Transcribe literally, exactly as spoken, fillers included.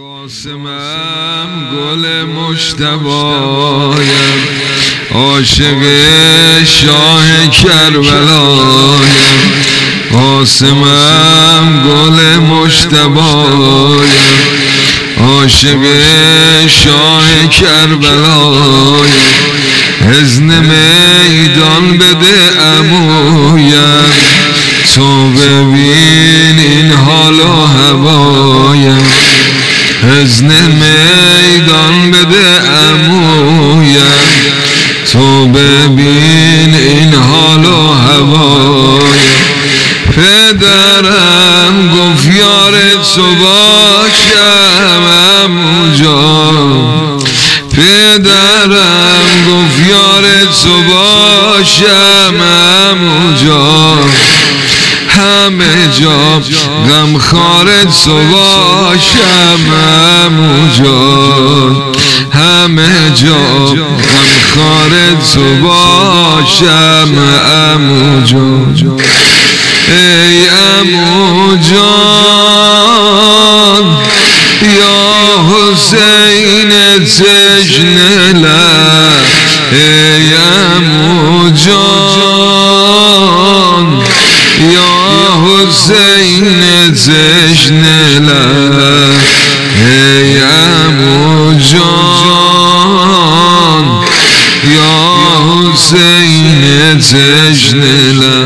قاسمم گل مجتبایم، عاشق شاه کربلایم. قاسمم گل مجتبایم، عاشق شاه کربلایم. اذن میدان بده عمویم، تو ببین این حال و هوایم. اذن میدان بده عمویم، تو ببین این حال و هوایم. پدرم گفت یار تو باشم عمو جان، پدرم گفت یار تو باشم عمو جان. همه جا غمخوار تو باشم عمو جان، همه جا غمخوار تو باشم عمو جان. ای عمو جان یا حسین تشنه لب، ای عمو جان یا حسین تشنه لب، ای عمو جان یا حسین تشنه لب.